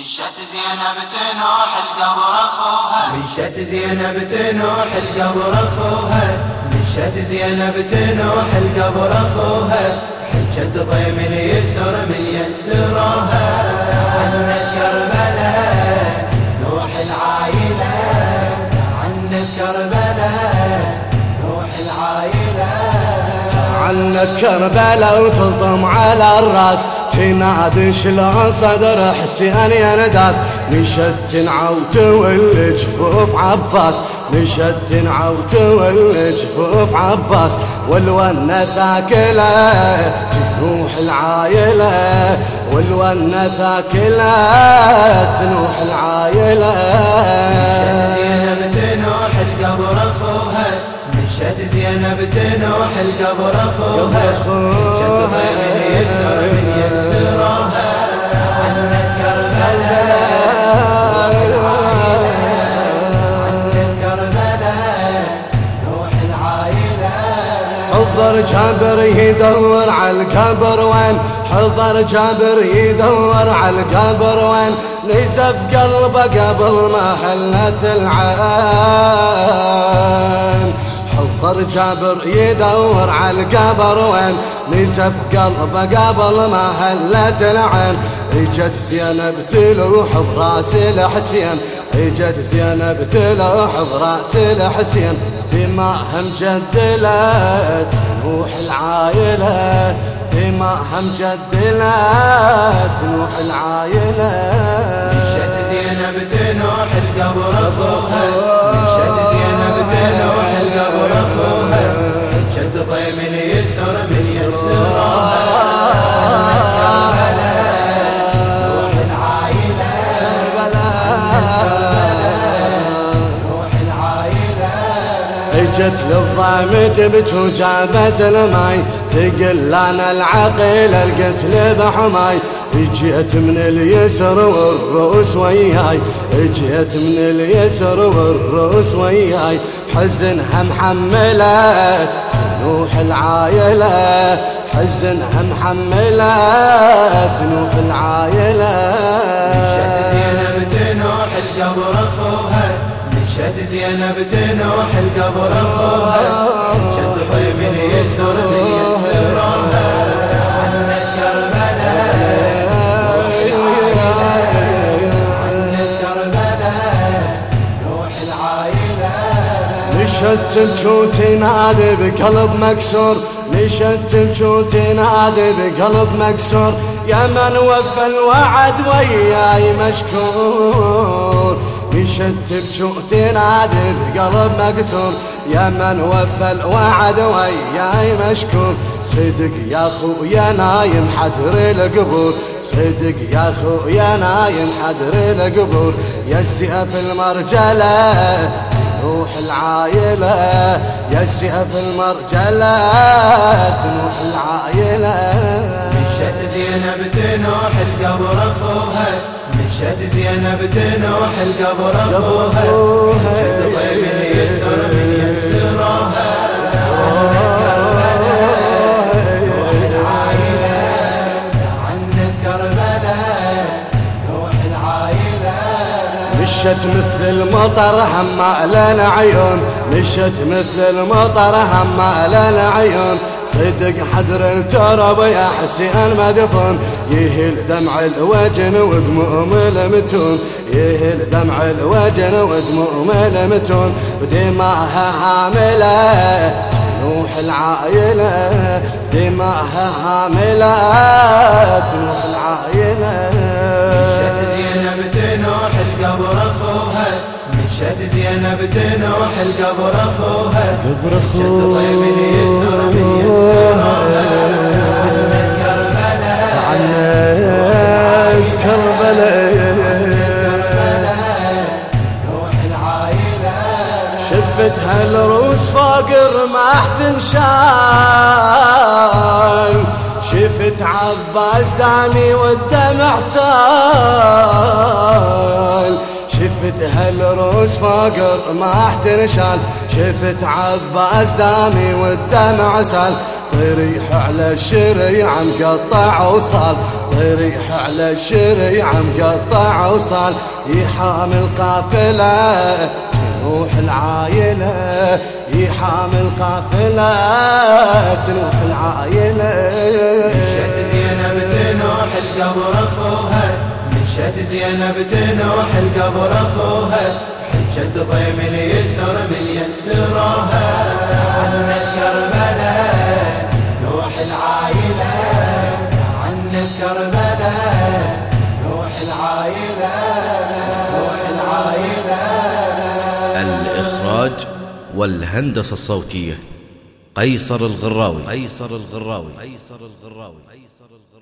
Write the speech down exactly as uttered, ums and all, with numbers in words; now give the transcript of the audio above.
مشت زينب تنوح القبر اخوها، مشت زينب تنوح القبر اخوها، مشت زينب تنوح القبر اخوها، حجت ضيم اليسر من يسرها. عنت كربلاء نوح العايلة، عنت كربلاء نوح العايلة. عنت كربلاء وتلطم على الراس، تنادي شلون صدر حسين ينداس. مشت تنعوت والجفوف عباس، مشت تنعوت والجفوف عباس. والونة ثاكلة تنوح العايلة، والونة ثاكلة تنوح العايلة. مشت زينب تنوح القبر اخوها، مشت زينب تنوح القبر اخوها، حجت ضيم اليسر من يسرها. عنت كربلاء حضر جابر يدور على القبر وين، حضر جابر يدور على القبر وين. نزف قلبه قبل ما حلت العين. حضر جابر يدور على القبر وين، نزف قلبه قبل ما حلت العين. اجت زينب تلوح براس الحسين، اجت زينب تلوح براس الحسين. دماءها مجدلت تنوح العايلة، دماءها مجدلت تنوح العايلة. مشت زينب تنوح القبر اخوها، مشت زينب تنوح القبر اخوها، حجت ضيم اليسر من يسرها. اجت للضام تبكي وجابت الماي، تقل انا العقيل القتل بحماي. اجيت من اليسر والرؤوس وياي، اجيت من اليسر والرؤوس وياي. حزنها محملة تنوح العايلة، حزنها محملة تنوح العايلة. مشت زينب تنوح القبر اخوها، مشت زينب تنوح القبر اخوها، حجت ضيم اليسر من يسرها. عنت كربلاء نوح العايلة، عنت كربلاء نوح العايلة. مشت تبكي وتنادي بقلب مكسور، مشت تبكي وتنادي بقلب مكسور. يا من وفى الوعد وياي مشكور، مشت تبكي وتنادي بقلب مكسور. يا من وفى الوعد وياي مشكور. صدق يا خويا نايم حدر القبور، صدق يا خويا نايم حدر القبور. يا السيف المرجله تنوح العايلة، يا السيف المرجله تنوح العايلة. مشت زينب تنوح القبر اخوها، مشت زينب تنوح القبر اخوها، حجت ضيم اليسر من يسرها. عنت كربلاء نوح العايلة، عنت كربلاء نوح العايلة. مشت مثل المطر همال العيون، مشت مثل المطر همال العيون. صدق حدر التراب يا حسين مدفون، يهل دمع الوجن ودموم المتون، يهل دمع الوجن ودموم المتون. ودماءها حاملة تنوح العايلة، دماءها حاملة تنوح العايلة. مشت زينب تنوح القبر اخوها، مشت زينب تنوح القبر اخوها، حجت ضيم اليسر من يسرها. عنت كربلاء عنت كربلاء نوح العايلة. شفت هالروس فوق الرماح تنشال، شفت عباس دامي والدمع سال. شفت هالروس فوق الرماح تنشال، شفت عباس دامي والدمع سال. طريح على الشريعة مقطع وصال، ضريح على الشريعة مقطع وصال يحامل قافلة تنوح العايلة يحامل قافلة تنوح العايلة. مشت زينب تنوح القبر اخوها مشت زينب تنوح القبر اخوها حجة ضيم اليسر من يسرها عنت كربلاء نوح العايلة عنت كربلاء نوح العايلة نوح العايلة. الإخراج والهندسة الصوتية قيصر الغراوي قيصر الغراوي قيصر الغراوي قيصر الغراوي